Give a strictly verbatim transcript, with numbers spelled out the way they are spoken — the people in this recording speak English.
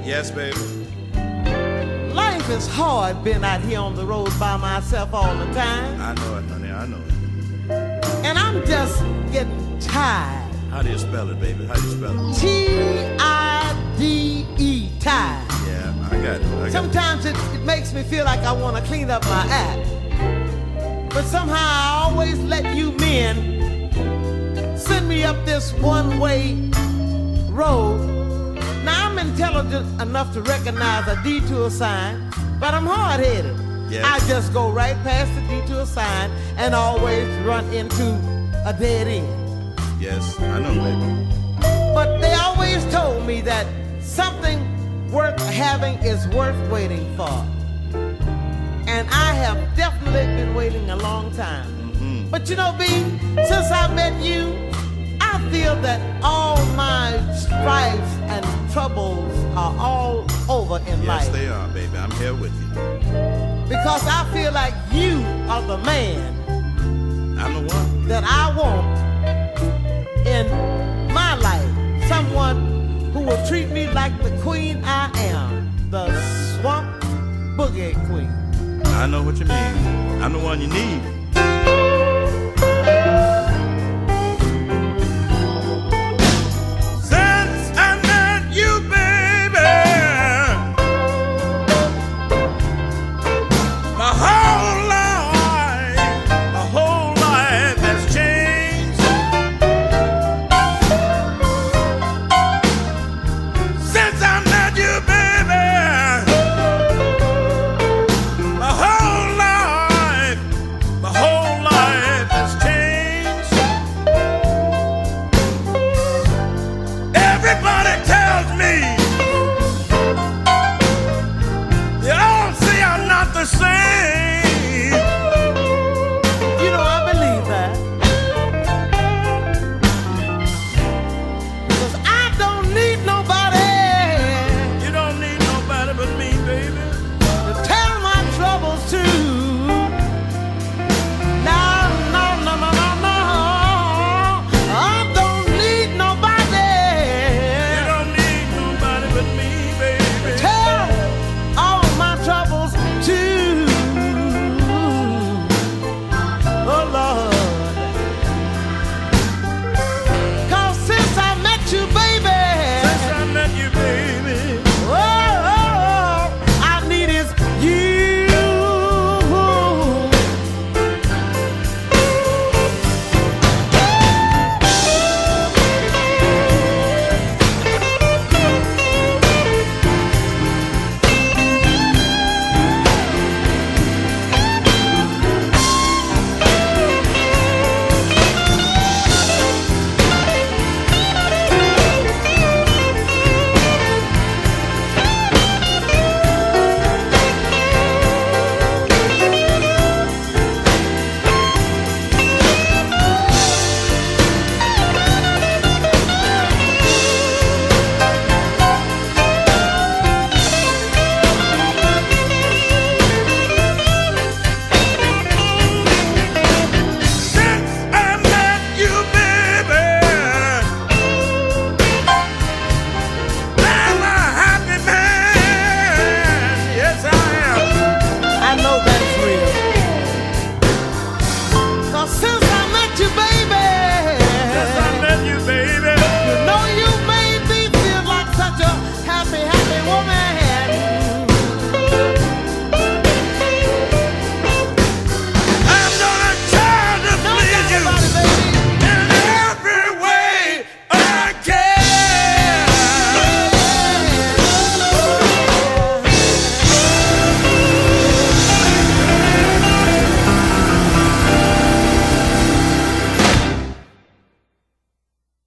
Yes, baby. Life is hard being out here on the road by myself all the time. I know it, honey, I know it. And I'm just getting tired. How do you spell it, baby? How do you spell it? T I D E, tired. Yeah, I got it. I got Sometimes it, it makes me feel like I want to clean up my act. But somehow I always let you men send me up this one-way road. Now I'm intelligent enough to recognize a detour sign, but I'm hard-headed. Yes. I just go right past the detour sign and always run into a dead end. Yes, I know, baby. But they always told me that something worth having is worth waiting for. And I have definitely been waiting a long time. Mm-hmm. But you know, B, since I met you, I feel that all my strifes and troubles are all over in Yes, life. Yes, they are, baby. I'm here with you. Because I feel like you are the man. I'm the one. That I want in my life. Someone who will treat me like the queen I am. The swamp boogie queen. I know what you mean. I'm the one you need.